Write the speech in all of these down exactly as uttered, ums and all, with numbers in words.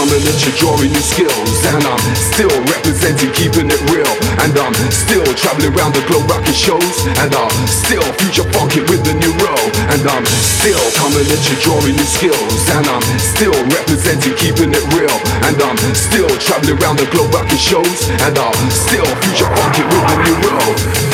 coming at you, drawing new skills. And I'm still representing, keeping it real. And I'm still traveling around the globe, rocking shows. And I'm still future funky with the new row. And I'm still coming at you, drawing new skills. And I'm still representing, keeping it real. And I'm still traveling around the globe, rocking shows. And I'm still future funky with the new row.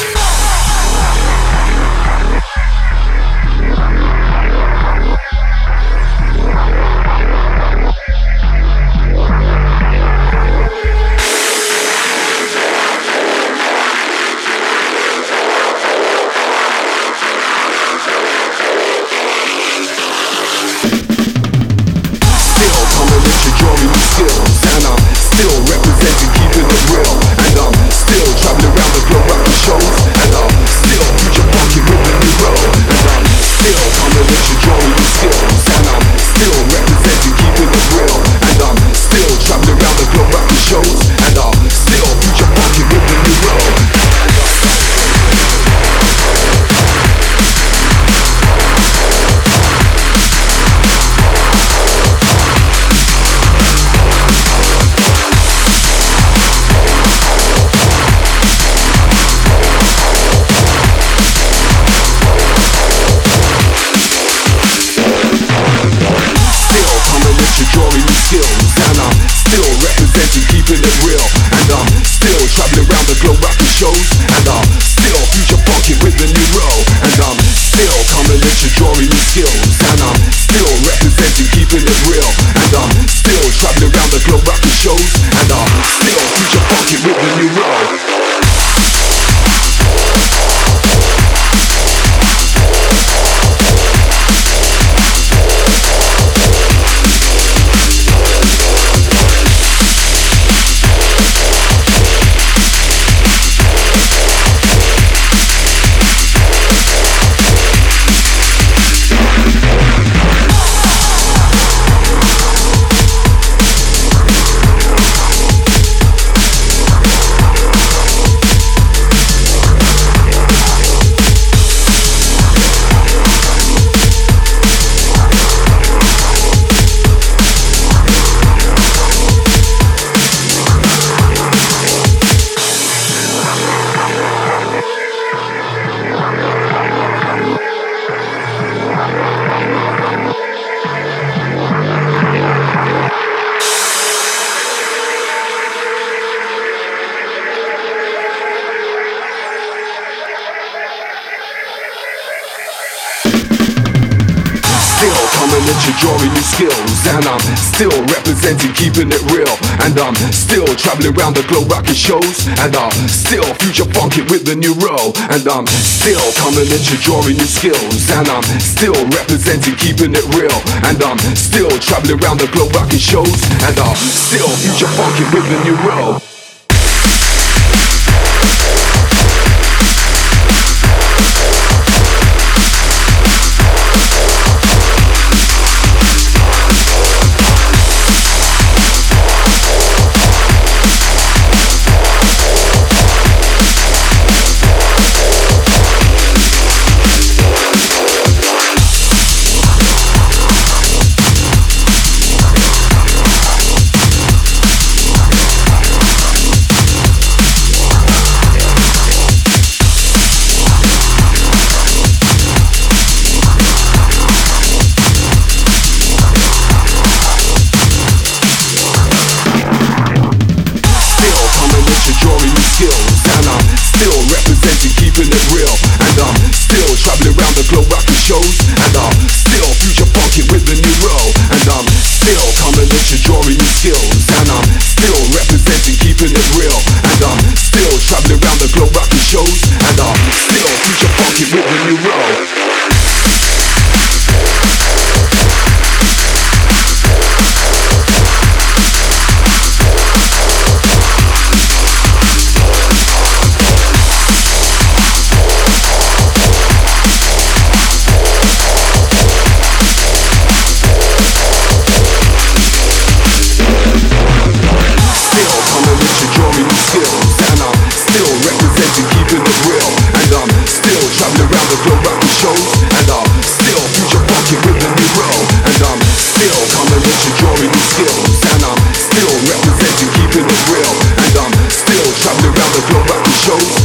Drawing new skills, and I'm still representing, keeping it real. And I'm still traveling around the globe, rocking shows. And I'm still future funky with the new row. And I'm still coming at you, drawing new skills. And I'm still representing, keeping it real. And I'm still traveling around the globe, rocking shows. And I'm still future funky with the new row. Keeping it real, and I'm still traveling around the globe, rocking shows. And I'm still future funky with the new row. And I'm still coming at you, drawing new skills. And I'm still representing, keeping it real. And I'm still traveling around the globe, rocking shows. And I'm still future funky with the new row. still representing, keeping it real. And I'm still traveling around the globe at the shows.